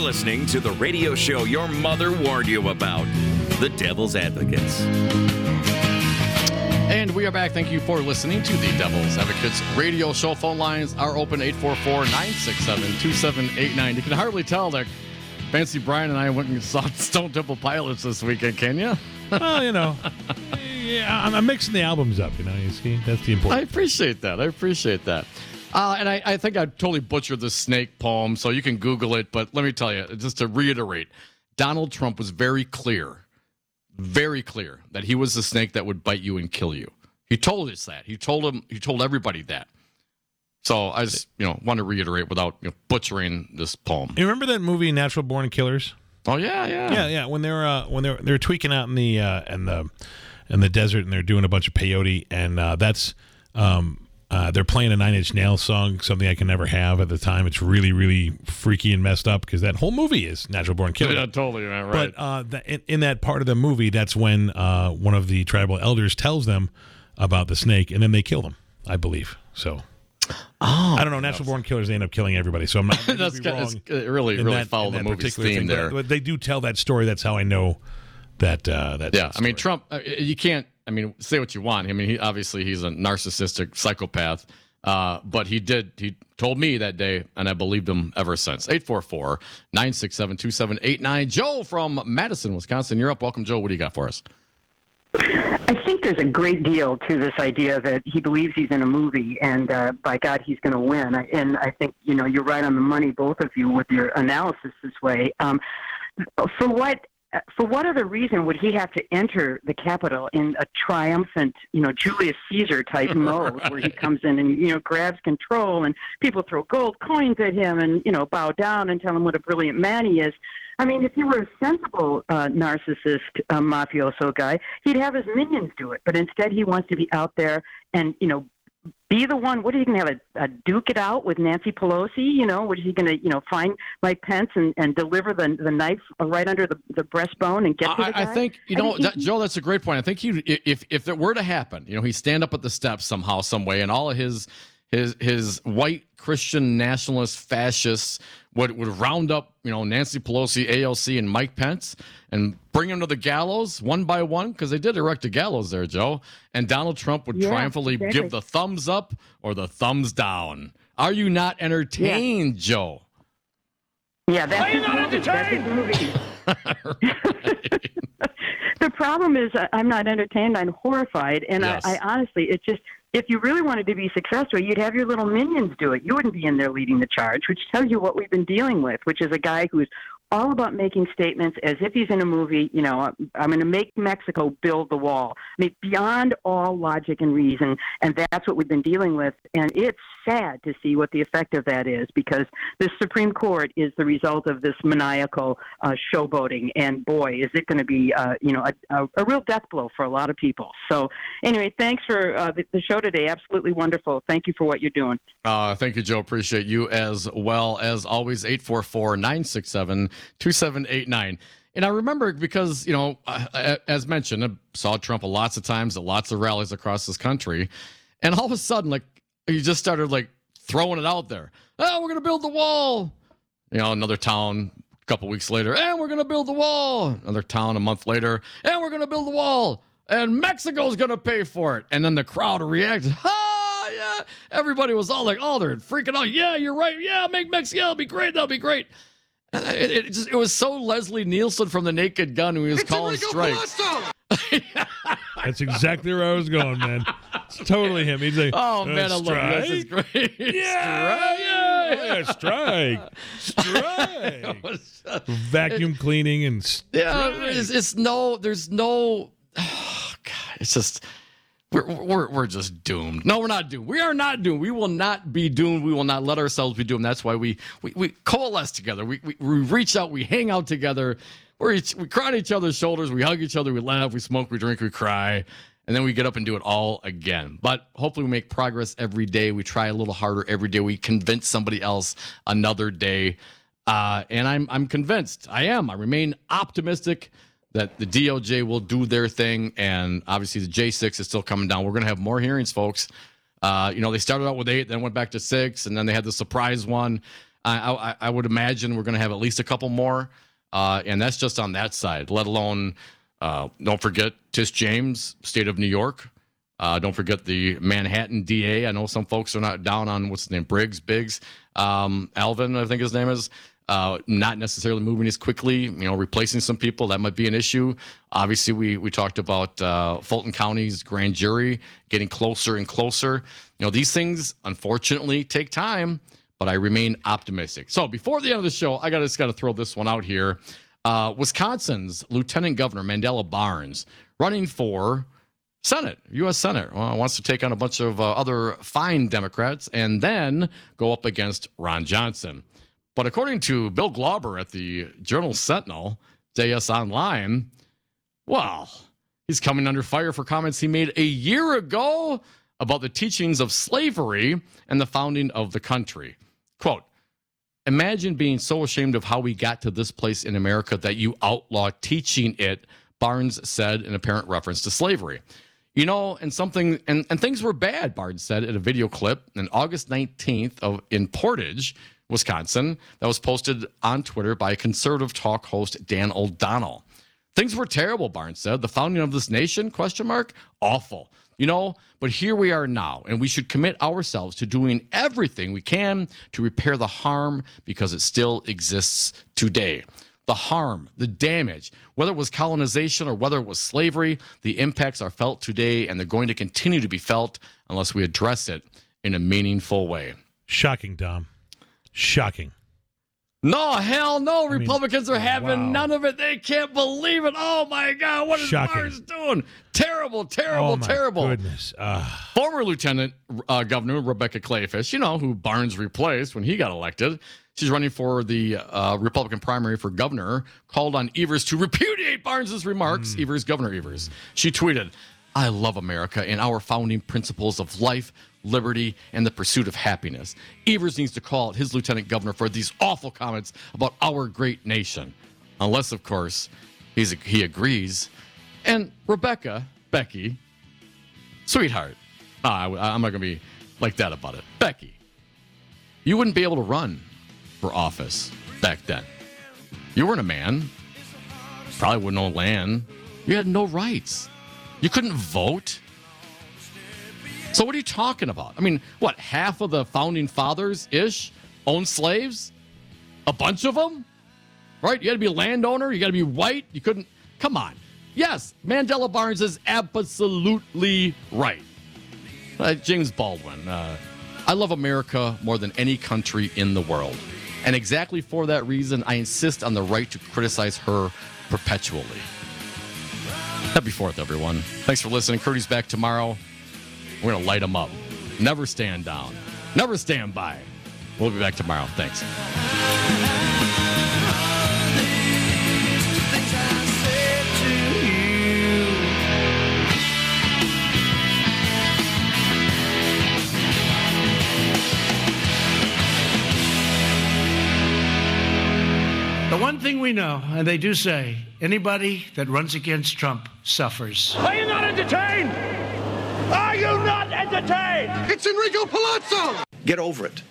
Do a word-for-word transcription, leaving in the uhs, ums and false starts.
listening to the radio show your mother warned you about, The Devil's Advocates. And we are back. Thank you for listening to the Devil's Advocates radio show. Phone lines are open, eight four four, nine six seven, two seven eight nine. You can hardly tell that Fancy Brian and I went and saw Stone Temple Pilots this weekend, can you? Well, you know, yeah, I'm, I'm mixing the albums up, you know, you see? That's the important. I appreciate that. I appreciate that. Uh, and I, I think I totally butchered the snake poem, so you can Google it. But let me tell you, just to reiterate, Donald Trump was very clear, very clear that he was the snake that would bite you and kill you. He told us that. He told him. He told everybody that. So I just, you know, want to reiterate without you know, butchering this poem. You remember that movie, Natural Born Killers? Oh yeah, yeah, yeah, yeah. When they were uh, when they were they were tweaking out in the uh, in the in the desert, and they're doing a bunch of peyote, and uh, that's. Um, Uh, they're playing a Nine Inch Nails song, something I can never have at the time. It's really, really freaky and messed up because that whole movie is Natural Born Killers. Yeah, totally, man, right. But uh, the, in, in that part of the movie, that's when uh, one of the tribal elders tells them about the snake, and then they kill them, I believe. So, oh, I don't know. Natural Born Killers, they end up killing everybody. So I'm not going that's to be wrong. It's, it really, really that, followed the movie's theme thing, there. But, but they do tell that story. That's how I know that. Uh, that yeah, that I mean, Trump. Uh, you can't. I mean, say what you want. I mean, he obviously he's a narcissistic psychopath. Uh, but he did, he told me that day, and I believed him ever since. eight four four, nine six seven, two seven eight nine. Joe from Madison, Wisconsin. You're up. Welcome, Joe. What do you got for us? I think there's a great deal to this idea that he believes he's in a movie, and uh, by God, he's going to win. And I think, you know, you're right on the money, both of you, with your analysis this way. Um, for what For what other reason would he have to enter the Capitol in a triumphant, you know, Julius Caesar type mode, right, where he comes in and, you know, grabs control and people throw gold coins at him and, you know, bow down and tell him what a brilliant man he is? I mean, if he were a sensible uh, narcissist uh, mafioso guy, he'd have his minions do it. But instead, he wants to be out there and, you know, be the one. What are you going to have a, a duke it out with Nancy Pelosi? You know, what is he going to, you know, find Mike Pence and, and deliver the the knife right under the, the breastbone and get to the I, guy? I think you I know, think that, he, Joe. That's a great point. I think he, if if it were to happen, you know, he stand up at the steps somehow, some way, and all of his his his white Christian nationalist fascists would would round up, you know, Nancy Pelosi, A O C, and Mike Pence and bring them to the gallows one by one, because they did erect a gallows there, Joe. And Donald Trump would Yeah, triumphantly exactly. give the thumbs up or the thumbs down. Are you not entertained, Yeah. Joe? Yeah, that's his movie. That's his movie. The problem is uh, I'm not entertained. I'm horrified. And Yes. I, I honestly, it's just, if you really wanted to be successful, you'd have your little minions do it. You wouldn't be in there leading the charge, which tells you what we've been dealing with, which is a guy who's all about making statements as if he's in a movie. You know, I'm going to make Mexico build the wall. I mean, beyond all logic and reason, and that's what we've been dealing with. And it's sad to see what the effect of that is, because the Supreme Court is the result of this maniacal uh, showboating. And boy, is it going to be, uh, you know, a, a, a real death blow for a lot of people. So anyway, thanks for uh, the, the show today. Absolutely wonderful. Thank you for what you're doing. Uh, thank you, Joe. Appreciate you as well. As always, eight four four, nine six seven, two seven eight nine. And I remember because, you know, uh, as mentioned, I saw Trump lots of times at lots of rallies across this country. And all of a sudden, like, he just started, like, throwing it out there. Oh, we're going to build the wall. You know, another town a couple weeks later. And we're going to build the wall. Another town a month later. And we're going to build the wall. And Mexico's going to pay for it. And then the crowd reacted. Ha! Yeah. Everybody was all like, oh, they're freaking out. Yeah, you're right. Yeah, make Mexico. That'll be great. That'll be great. It, it just it was so Leslie Nielsen from The Naked Gun who he was It's calling strikes. That's exactly where I was going, man. It's totally him. He's like, Oh uh, man, I love strike? this. It's great. Yeah, yeah, strike, strike. Vacuum cleaning and strike. Yeah, it's, it's no. There's no. Oh, God, it's just. We're, we're we're just doomed. No, we're not doomed. We are not doomed. We will not be doomed. We will not let ourselves be doomed. That's why we we, we coalesce together. We, we we reach out. We hang out together. We're each, we cry on each other's shoulders. We hug each other. We laugh. We smoke. We drink. We cry. And then we get up and do it all again. But hopefully we make progress every day. We try a little harder every day. We convince somebody else another day. Uh, and I'm I'm convinced. I am. I remain optimistic that the D O J will do their thing, and obviously the J six is still coming down. We're going to have more hearings, folks. Uh, you know, they started out with eight, then went back to six, and then they had the surprise one. I, I, I would imagine we're going to have at least a couple more, uh, and that's just on that side, let alone, uh, don't forget Tish James, state of New York. Uh, don't forget the Manhattan D A. I know some folks are not down on, what's his name, Briggs, Biggs, um, Alvin, I think his name is. Uh, not necessarily moving as quickly, you know, replacing some people. That might be an issue. Obviously, we we talked about uh, Fulton County's grand jury getting closer and closer. You know, these things, unfortunately, take time, but I remain optimistic. So before the end of the show, I got just got to throw this one out here. Uh, Wisconsin's Lieutenant Governor Mandela Barnes running for Senate, U S Senate, well, wants to take on a bunch of uh, other fine Democrats and then go up against Ron Johnson. But according to Bill Glauber at the Journal Sentinel, J S Online, well, he's coming under fire for comments he made a year ago about the teachings of slavery and the founding of the country. Quote, imagine being so ashamed of how we got to this place in America that you outlaw teaching it, Barnes said in apparent reference to slavery. You know, and something, and, and things were bad, Barnes said in a video clip on August nineteenth of in Portage, Wisconsin, that was posted on Twitter by conservative talk host Dan O'Donnell. Things were terrible, Barnes said. The founding of this nation, question mark, awful. You know, but here we are now, and we should commit ourselves to doing everything we can to repair the harm because it still exists today. The harm, the damage, whether it was colonization or whether it was slavery, the impacts are felt today, and they're going to continue to be felt unless we address it in a meaningful way. Shocking, Dom. Shocking. No, hell no. I mean, Republicans are having wow. none of it. They can't believe it. Oh, my God. What is Shocking. Barnes doing? Terrible, terrible, oh my terrible. Goodness. Uh, Former Lieutenant uh, Governor Rebecca Clayfish, you know, who Barnes replaced when he got elected. She's running for the uh, Republican primary for governor, called on Evers to repudiate Barnes's remarks. Mm. Evers, Governor Evers. She tweeted, I love America and our founding principles of life, liberty, and the pursuit of happiness. Evers needs to call out his lieutenant governor for these awful comments about our great nation. Unless, of course, he's he agrees. And Rebecca, Becky, sweetheart, ah, I, I'm not going to be like that about it. Becky, you wouldn't be able to run for office back then. You weren't a man. Probably wouldn't own land. You had no rights. You couldn't vote. So what are you talking about? I mean, what, half of the founding fathers-ish owned slaves? A bunch of them? Right? You got to be a landowner. You got to be white. You couldn't. Come on. Yes, Mandela Barnes is absolutely right. Uh, James Baldwin. Uh, I love America more than any country in the world. And exactly for that reason, I insist on the right to criticize her perpetually. Happy fourth, everyone. Thanks for listening. Curdy's back tomorrow. We're going to light them up. Never stand down. Never stand by. We'll be back tomorrow. Thanks. The one thing we know, and they do say, anybody that runs against Trump suffers. Are you not entertained? Are you not entertained? It's Enrico Palazzo! Get over it.